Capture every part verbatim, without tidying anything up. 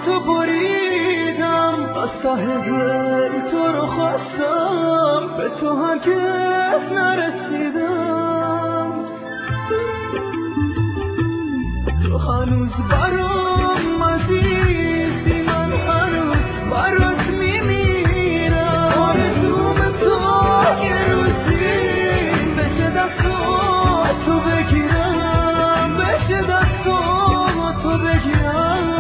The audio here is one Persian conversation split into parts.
تو بریدم از ته دل تو رو خواستم به تو هرگز نرسیدم تو هنوز برام عزیزی من هنوز برات میمیرم آرزوم تو یه روزی بشه دستات تو بگیرم بشه دستات تو بگیرم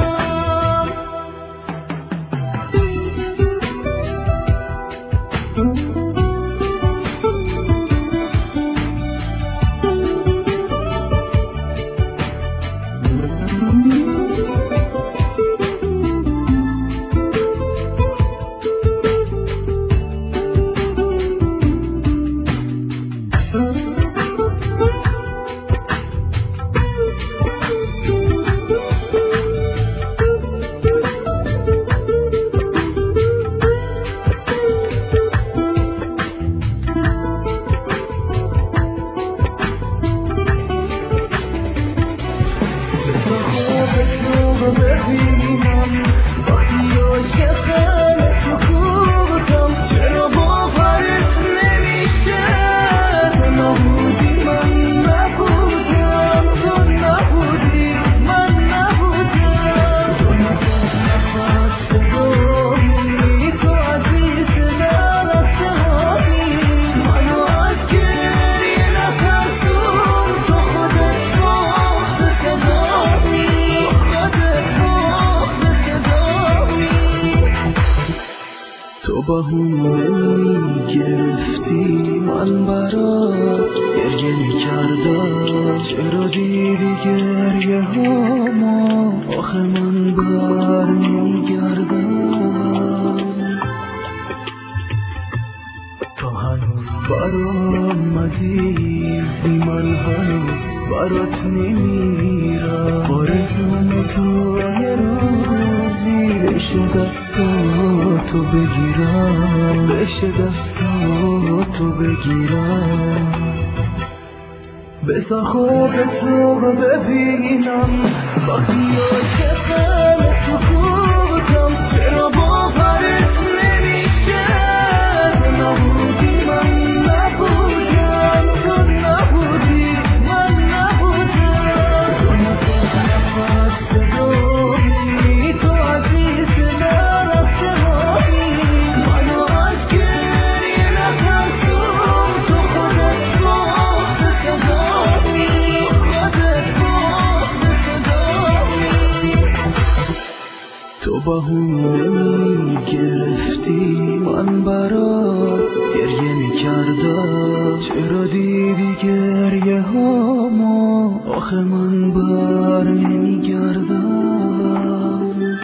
بهونه میگرفتی من برات گریه میکردم چرا دیدی گریه هامو آخه من بر نمیگردم تو هنوز برام عزیزی من هنوز برات نمیرم آرزوم تو یه روزی بشه دستاتو بگیرم بشه دستاتو بگیرم بذار خوبتو ببینم وقتی عاشقم تو خوبم چرا باورت نمیشه نبودی من نبودم تو نبودی من نبودم تو نفس داری تو عزیز نرفته هایی منو از گریه نترسون تو خودت باخت صدایی خودت باخت صدایی تو بهونه میگرفتی من برات گریه میکردم چرا دیدی گریه هامو آخه من بر نمیگردم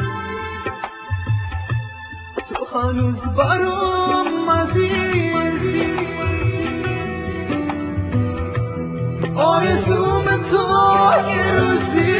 تو هنوز برام عزیزی آرزوم تو یه روزی